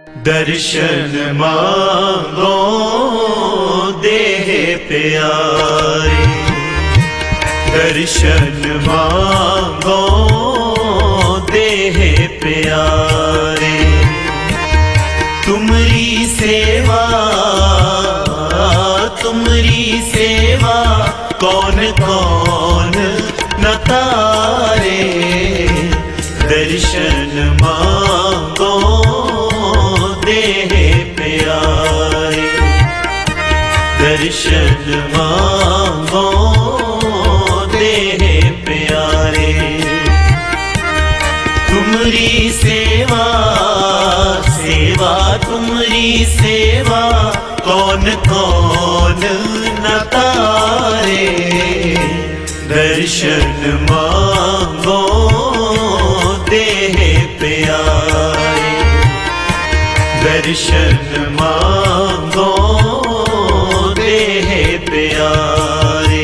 दर्शन मांगो देह प्यारे, दर्शन मांगो देह प्यारे। तुमरी सेवा कौन कौन न तारे। दर्शन मांगो देह प्यारे, दर्शन मांगो देह प्यारे। तुमरी सेवा तुमरी सेवा कौन कौन न तारे। दर्शन मांगो देह प्यारे, दर्शन मांगो देह प्यारे।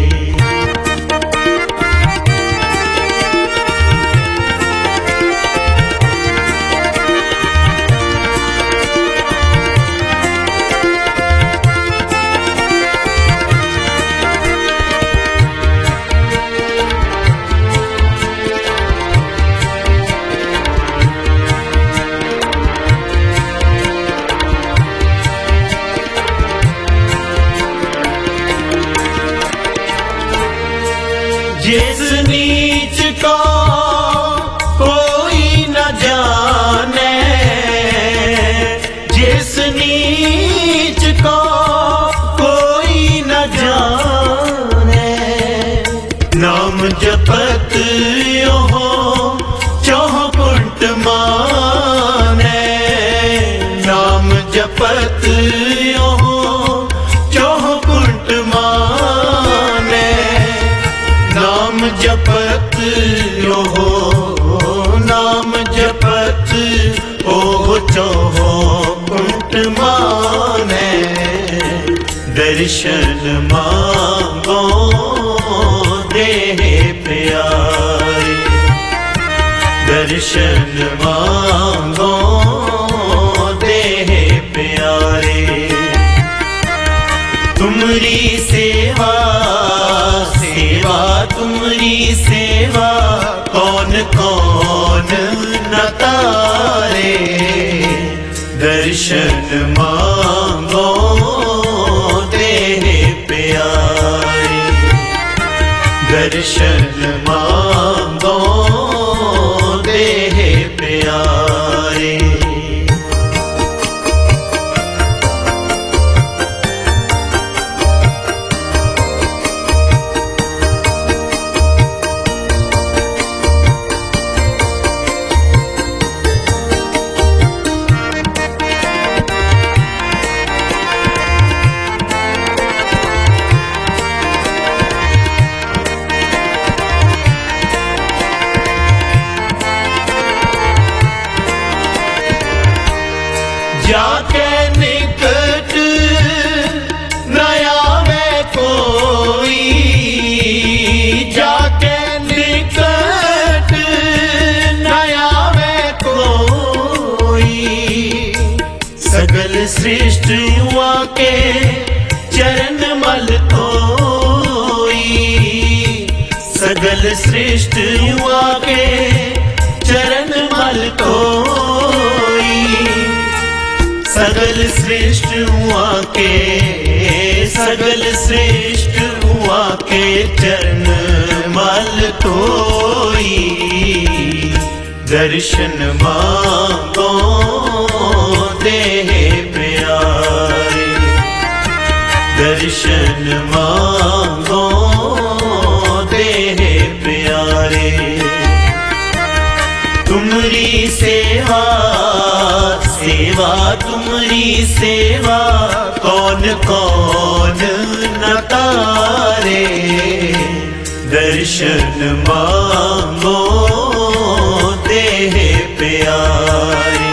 जिस नीच को कोई न जाने, जिस नीच को कोई न जाने। नाम जपत यो चौकुंट माने, नाम जपत यो चौकुंट माने। नाम जपत हो, नाम जपत ओ चौकुंट माने। दर्शन मांगो देह प्यारे, दर्शन मांगो देह प्यारे। तुमरी सेवा तुमरी सेवा कौन कौन न तारे। दर्शन मांगो देह प्यारे, दर्शन मांगो देह प्यारे। जाके निकट न आवे कोई, जाके निकट न आवे कोई। सगल सृष्टि युवा के चरण मल कोई, सगल सृष्टि युवा के चरण मल कोई। सगल श्रेष्ठ हुआ के, सगल श्रेष्ठ हुआ के चरण मल कोई। दर्शन मांगो देह प्यारे, दर्शन मांगो देह प्यारे। तुमरी सेवा तुमरी सेवा कौन कौन न तारे। दर्शन मांगो देह प्यारे,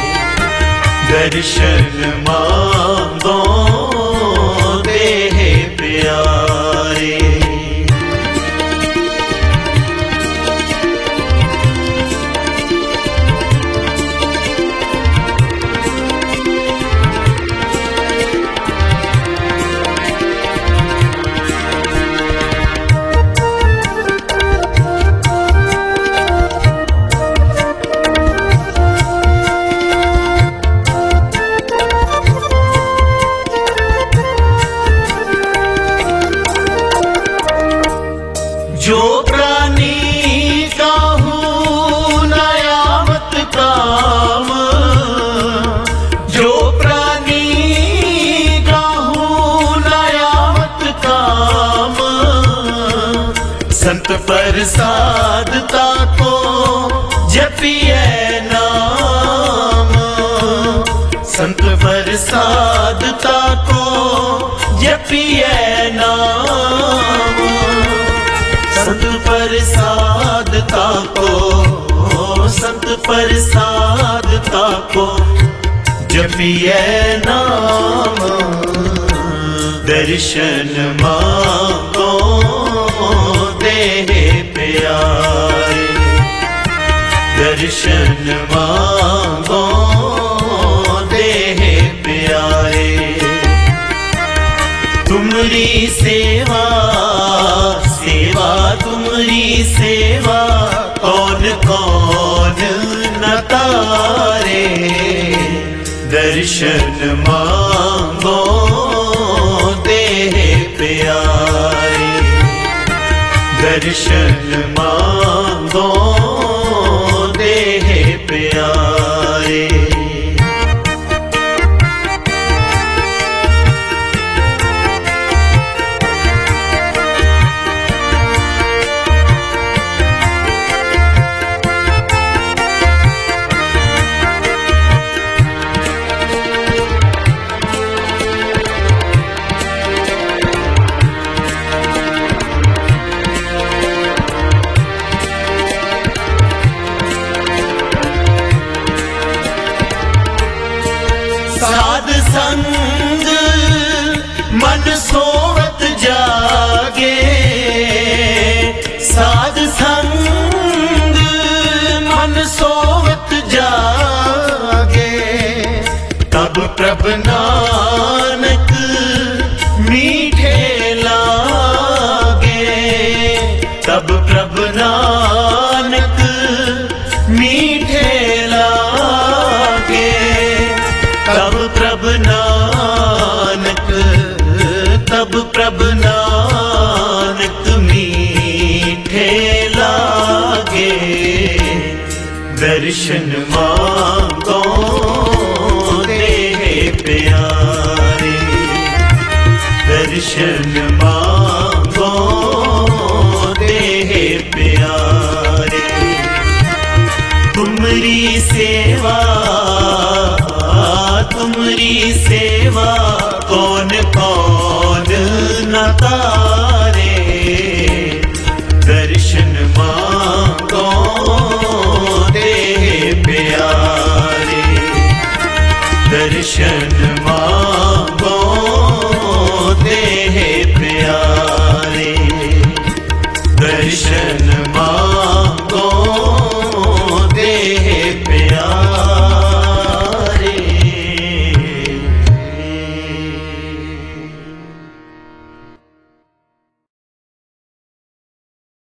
दर्शन मांगो देह प्यारे। संत प्रसाद ताको जपिए नाम, संत प्रसाद ताको जपिए नाम, संत प्रसाद ताको, संत प्रसाद ताको जपिए नाम। दर्शन मांगो देह प्यारे, दर्शन मांगो देह प्यारे। तुमरी सेवा, सेवा तुमरी सेवा कौन कौन न तारे। दर्शन मांगो देह प्यारे, दर्शन मांगो देह प्यारे। साध संग मन सोवत जागे, साध संग मन सोवत जागे। तब प्रभ नानक मीठे लागे, तब प्रभ नानक मीठे लागे। तब प्रभ नानक, तब प्रभ नानक मीठे लागे। दर्शन मांगो देह प्यारे, दर्शन मांगो देह प्यारे। तुमरी सेवा, तुमरी सेवा कौन कौन न तारे। दर्शन मांगो देह प्यारे, दर्शन मांगो